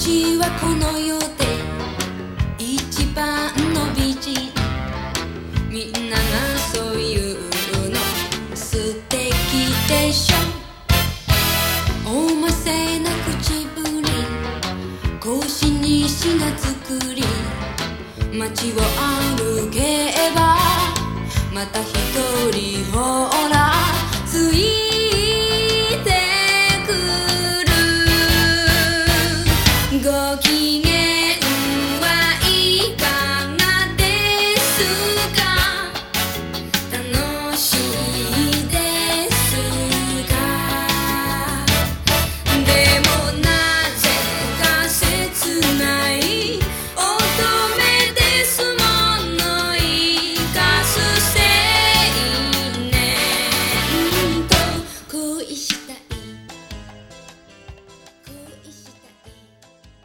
ちはこの世で一番の美人、みんながそういうの素敵でしょ。おませな口ぶり、格子に品作り、街を歩けばまた一人ほらついてくる。ご機嫌はいかがですか、楽しいですか。でもなぜか切ない乙女ですもの、生かす青年と恋したい。